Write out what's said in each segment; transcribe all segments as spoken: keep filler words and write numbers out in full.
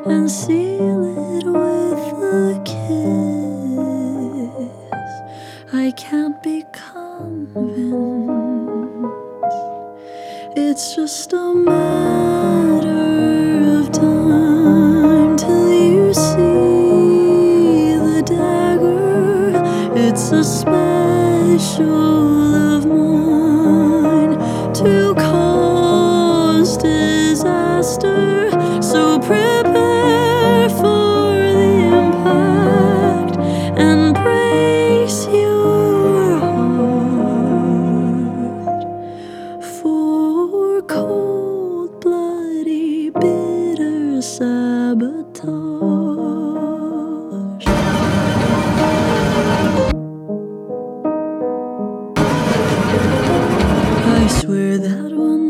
and seal it with a kiss. I can't be convinced. It's just a matter of time till you see the dagger. It's a special of mine to cause disaster. So prepare for the impact and brace your heart for cold, bloody, bitter sabotage. I swear that one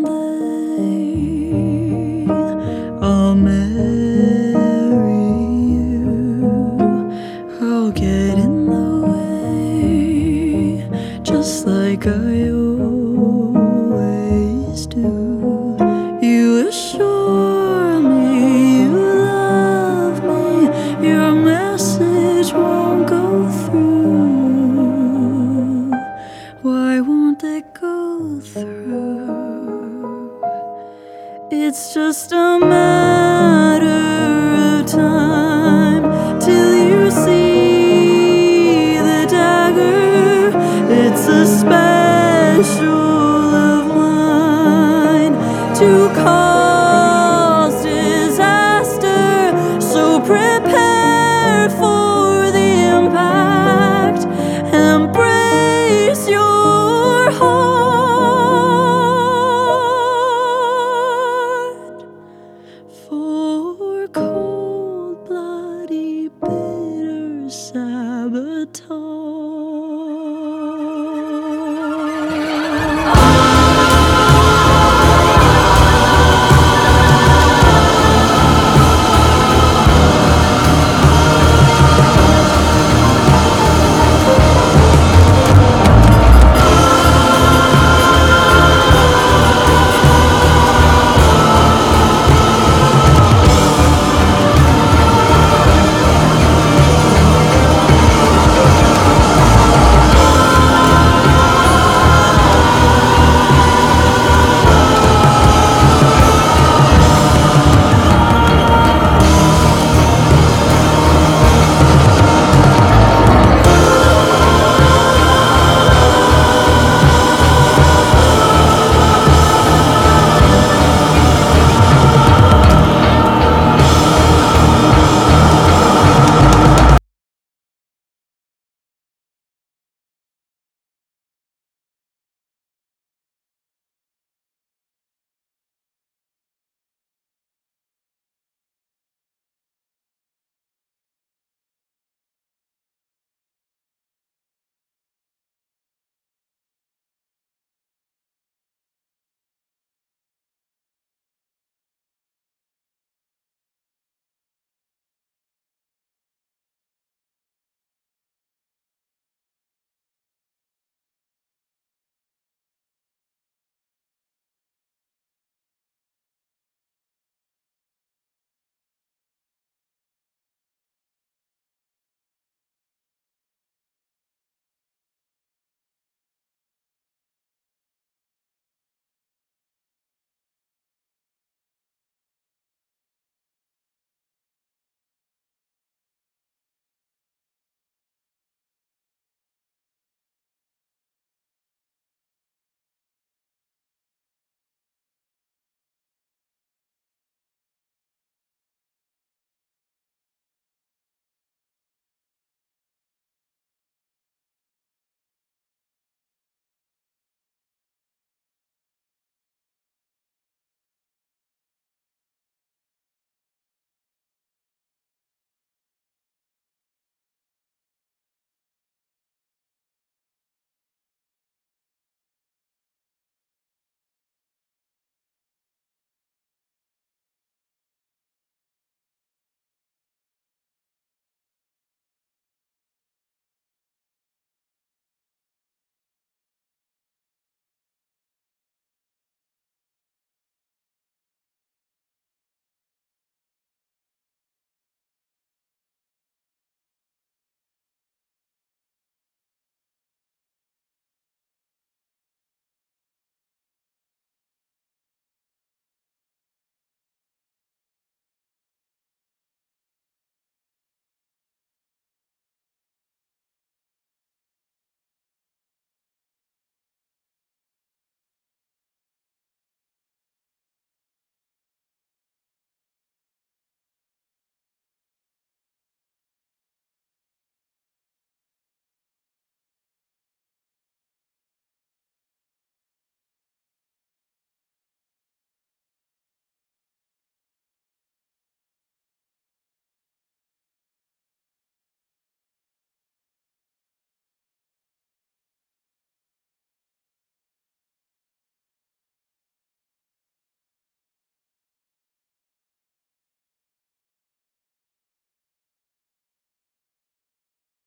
day I'll marry you. I'll get in the way, just like I always do. You assure me you love me, your message won't go through. Why won't it go through? It's just a matter of time till you see the dagger. It's a special of mine to cause disaster. So prepare for the impact and brace your heart for cold.